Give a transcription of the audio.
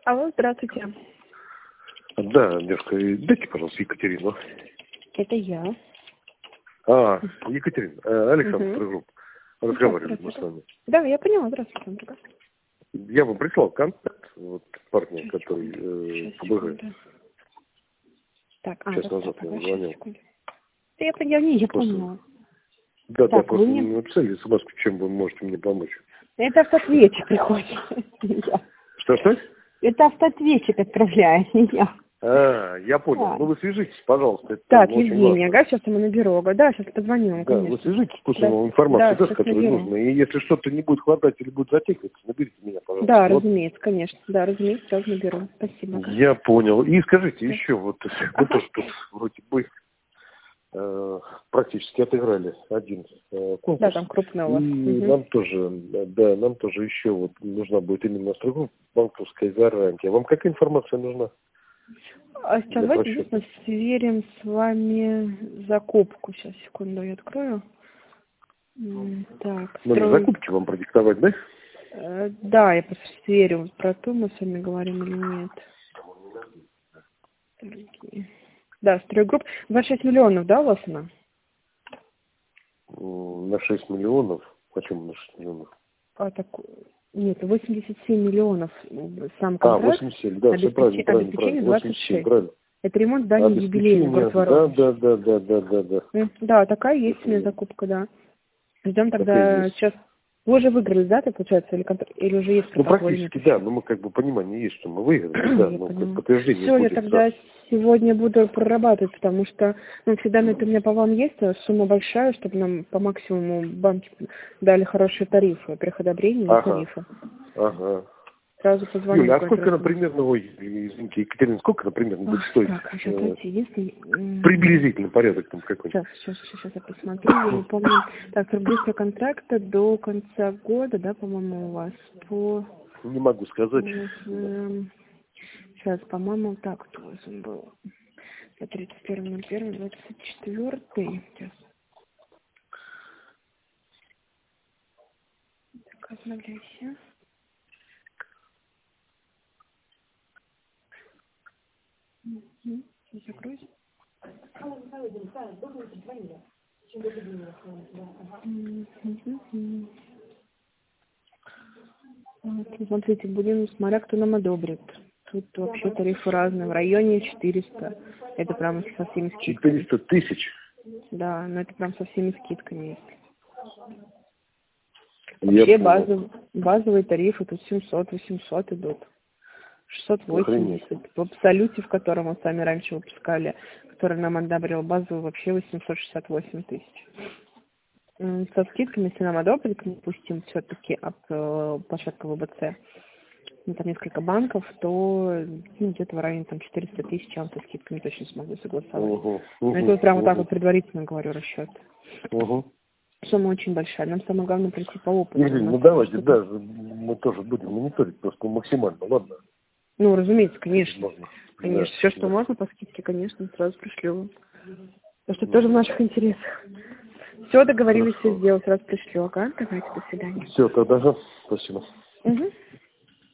Алло, здравствуйте. Да, девушка, дайте, пожалуйста, Екатерину. Это я. Екатерина, Александр Строгов. Разговаривали мы с вами. Да, я поняла. Здравствуйте, Андрей. Я вам прислал контакт, вот парня, который ПБГ. Так, час назад я звонил. Я поняла. Да, Так, просто вы мне написали смс, чем вы можете мне помочь. Это автоответчик приходит. Что? Это автоответчик отправляет меня. Я понял. Ну вы свяжитесь, пожалуйста. Это Так, очень Евгения, важно. сейчас ему наберу. Да, сейчас позвоню ему, Да, конечно. вы свяжитесь, пусть Да. ему информацию Да, даст, которую наберу. нужно. И если что-то не будет хватать или будет затягиваться, наберите меня, пожалуйста. Да, Вот. разумеется, конечно. Да, разумеется, сразу наберу. Спасибо. Я понял. И скажите Да. еще, вот мы тоже тут вроде бы практически отыграли один конкурс. Да, там крупно у вас. И нам тоже еще вот нужна будет именно строго банковская гарантия. Вам какая информация нужна? А сейчас давайте единственное сверим с вами закупку. Сейчас, секунду, я открою. Так, Номер закупки вам продиктовать, да? Да, я просто сверю, про то мы с вами говорим или нет. Да, стройгрупп. 26 миллионов, да, у вас она? На 6 миллионов. Почему на 6 миллионов? Нет, 87 миллионов сам контракт. 87, да, все правильно. Обеспечение 26. Правильно. Это ремонт здания юбилейный, город Воронеж. Да. Да, такая есть у меня закупка, да. Ждем тогда сейчас. Вы уже выиграли, да, это получается, или уже есть? Ну, практически, да, но мы как бы понимание есть, что мы выиграли, да, но как подтверждение все, будет. я тогда сегодня буду прорабатывать, потому что, всегда это у меня по вам есть, сумма большая, чтобы нам по максимуму банки дали хорошие тарифы, приходобрения и тарифы. Ага. Сразу позвоню. Юля, а сколько, например, извините, Екатерина, сколько, например, будет стоить? Так, сейчас, приблизительно порядок там какой-то. Сейчас я посмотрю, я не помню. Так, срок действия контракта до конца года, да, по-моему, у вас Не могу сказать. Сейчас, по-моему, так вот у вас он был. 31.01.24. Сейчас. Так, обновляйся. Закройся. Смотрите, будем смотря, кто нам одобрит. Тут вообще тарифы разные. В районе 400. Это прямо со всеми скидками. 400 тысяч? Да, но это прям со всеми скидками есть. Вообще базовые тарифы тут 700-800 идут. 680. В абсолюте, в котором мы сами раньше выпускали, который нам одобрил базовый, вообще 868 тысяч. Со скидками, если нам одобрят, мы пустим все-таки от площадки ВБЦ, там несколько банков, то где-то в районе 400 тысяч, я вам со скидками точно смогу согласовать. Это вот прямо так вот предварительно говорю расчет. Сумма очень большая. Нам самое главное прийти по опыту. Давайте, мы тоже будем мониторить просто максимально, ладно? Разумеется, конечно. Конечно, все, что можно по скидке, конечно, сразу пришлю. Потому что тоже в наших интересах. Все, договорились все сделать, сразу пришлю. Ага, давайте, до свидания. Все, тогда спасибо.